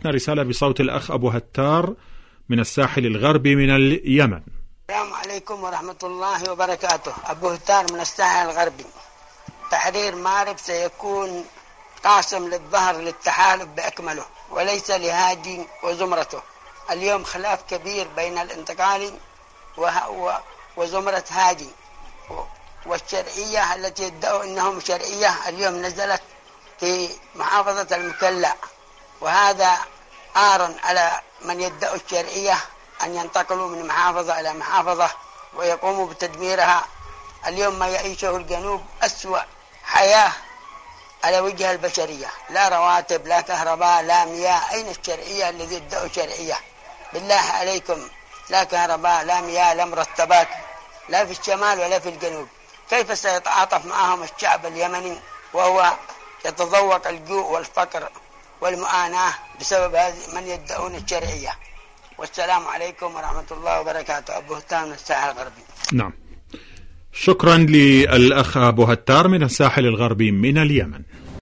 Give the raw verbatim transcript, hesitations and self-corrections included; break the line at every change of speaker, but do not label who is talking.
وصلتنا رسالة بصوت الأخ أبو هتار من الساحل الغربي من اليمن.
السلام عليكم ورحمة الله وبركاته. أبو هتار من الساحل الغربي. تحرير مارب سيكون قاسم للظهر للتحالف بأكمله وليس لهادي وزمرته. اليوم خلاف كبير بين الانتقالي وزمرة هادي، والشرعية التي يدعوا أنهم شرعية اليوم نزلت في محافظة المكلا، وهذا عار على من يدعوا الشرعية أن ينتقلوا من محافظة إلى محافظة ويقوموا بتدميرها. اليوم ما يعيشه الجنوب أسوأ حياة على وجه البشرية، لا رواتب لا كهرباء لا مياه. أين الشرعية الذي يدعوا شرعية؟ بالله عليكم، لا كهرباء لا مياه لا مرتبات، لا في الشمال ولا في الجنوب. كيف سيتعاطف معهم الشعب اليمني وهو يتذوق الجوع والفقر والمعاناة بسبب هذه من يدعون الشرعية؟ والسلام عليكم ورحمة الله وبركاته. أبو هتار من الساحل الغربي.
نعم، شكرا للأخ أبو هتار من الساحل الغربي من اليمن.